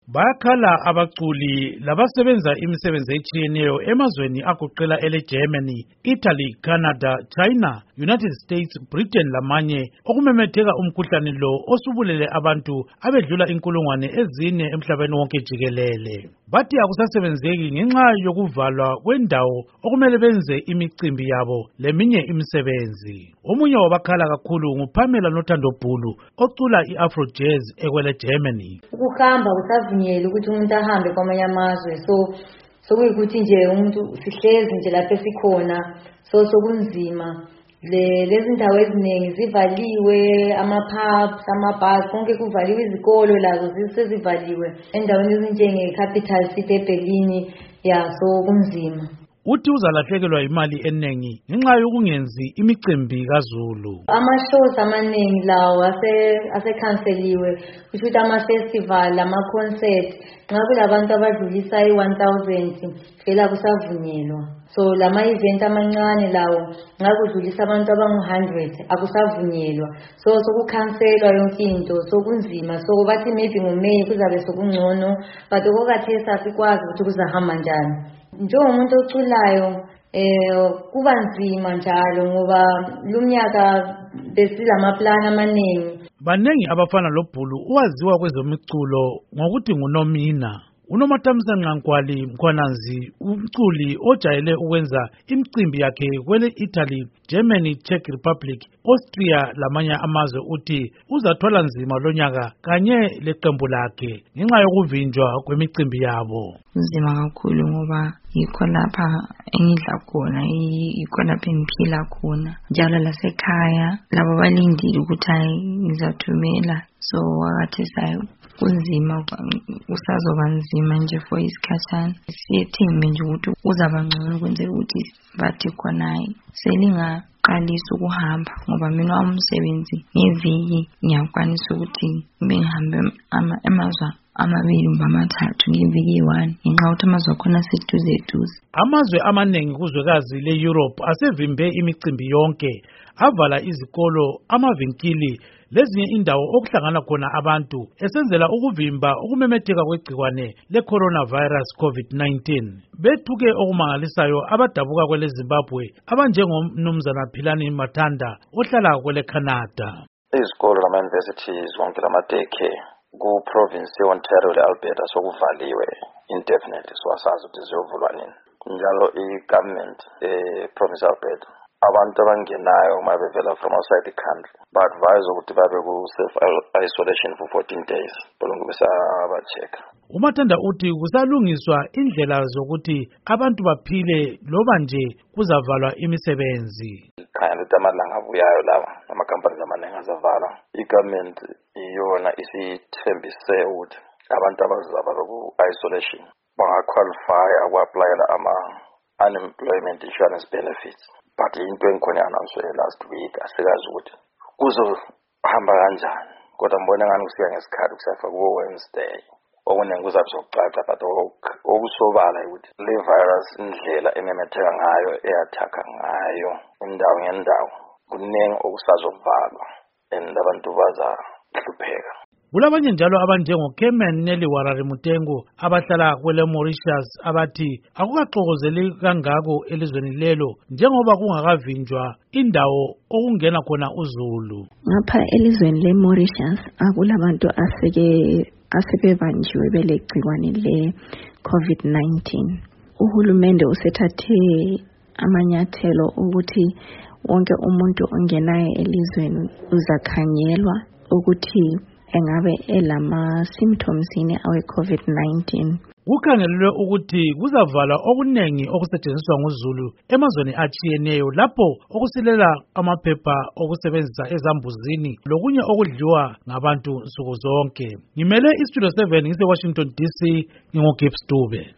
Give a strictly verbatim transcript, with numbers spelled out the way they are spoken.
Bayakhala abaculi labasebenza imisebenzi etshiyeneyo emazweni agoqela ele-Germany, Italy, Canada, China, United States, Britain lamanye okumemetheka umkhuhlane lo osubulele abantu abedlula inkulungwane ezine emhlabeni wonke jikelele. Bathi akusasebenzeki ngenxa yokuvalwa kwendawo okumele benze imicimbi yabo leminye imisebenzi. Omunye wabakhala kakhulu nguPamela Nothando Bhulu ocula i-Afro Jazz ekwele Germany. Ukuhamba kusavunyelwe ukuthi umuntu ahambe kwamanye amazwe, so sokuyikuthi nje umuntu sihlezi nje lapho sikhona, so sokunzima. Le lezi ndawo eziningi zivaliwe, ama-pubs, ama-bars, konke kuvaliwe, izikolo lazo zisezivaliwe endaweni ezinjenge-Capital City eBerlin, ya so kunzima. Uthi uzalahlekelwa imali eningi ngenxa yokungenzi imicimbi kaZulu. Ama-shows amaningi lawo asekhanseliwe, kusho ukuthi ama-festival, ama-concert, nxa kulabantu abadlulisa i-one thousand vele akusavunyelwa. So lama-event amancane lawo nxa kudlulisa abantu abangu-one hundred akusavunyelwa, so sokukhanselwa yonke into, sokunzima. So bathi maybe ngoMeyi kuzabe sokungcono, but okokhathesi asikwazi ukuthi kuzahamba njani. Njengomuntu oculayo eh kuba nzima njalo ngoba lumnyaka besilamaplani amaningi. Banengi abafana loBhulu uwaziwa kwezemiculo ngokuthi nguNomina. UNomathamsanqa Nqankwali Mkhwananzi umculi ojayele ukwenza imicimbi yakhe kwele Italy, Germany, Czech Republic, Austria lamanye amazwe uthi uzathwala nzima lonyaka kanye leqembu lakhe ngenxa yokuvinjwa kwemicimbi yabo. Nzima kakhulu ngoba yikho lapha engidla khona, yikho lapha engiphila khona. Njalo lasekhaya labo balindile ukuthi hayi ngizathumela, so wakathi sayo kunzima, usazoba nzima nje for isikhathana. Siyethembe nje ukuthi uzaba ngcono kwenzela ukuthi bathi khona selingaqalisa ukuhamba, ngoba mina umsebenzi ngeviki ngiyakwanisa ukuthi ngibe ngihambe amazwe amabili mba amathathu ngeviki eyi-one ngenxa ukuthi amazwe akhona aseduze eduze. Amazwe amaningi kuzwekazi le-Europe asevimbe imicimbi yonke, avala izikolo, amavinkili lezinye indawo okuhlangana khona abantu esenzela ukuvimba ukumemetheka kwegcikwane le-coronavirus COVID nineteen. Bethuke okumangalisayo abadabuka kwele Zimbabwe abanjengomnumzana Philani Mathanda ohlala kwele Canada. Izikolo lama-universities wonke lama-daycare ku-province ye-Ontario le-Alberta sokuvaliwe indefinitely, so asazi ukuthi ziyovulwa nini. Njalo i-government e-province ye-Alberta abantu abangenayo uma bevela from outside the country ba-advise ukuthi babe ku-self-isolation for fourteen days belungu besaba-check. uMathanda uthi kusalungiswa indlela zokuthi abantu baphile loba nje kuzavalwa imisebenzi. Khanya ukuthi amalanga abuyayo lawa ama-companies amaningi azavalwa. I-government iyona isithembise ukuthi abantu abazaba beku-isolation bangaqualifya uku-aplayela ama-unemployment insurance benefits. But into engikhona announce last week asikazi ukuthi kuzohamba kanjani, kodwa mbona ngani kusika ngesikhathi kusafika kuwo Wednesday okuningi kuzabe sokucaca, but okusobala ukuthi le virus indlela ememetheka ngayo eyathaka ngayo indawo ngendawo kuningi okusazovalwa and abantu bazahlupheka. Kulabanye njalo abanjengoKerman Nelly Warari Mutengo abahlala kwele Mauritius abathi akukaxokozeli kangako elizweni lelo njengoba kungakavinjwa indawo okungena khona uZulu. Ngapha elizweni le Mauritius akulabantu aseke asebebanjiwe belegcikwane le COVID nineteen. Uhulumende usethathe amanyathelo ukuthi wonke umuntu ongenayo elizweni uzakhanyelwa ukuthi engabe elama symptoms yini awe COVID nineteen. Kukhangelelwe ukuthi kuzavala okunengi okusetshenziswa nguZulu emazweni atshiyeneyo lapho okusilela amaphepha okusebenzisa ezambuzini lokunye okudliwa ngabantu nsuku zonke. Ngimele iStudio seven ngise Washington D C, nginguGibbs Dube.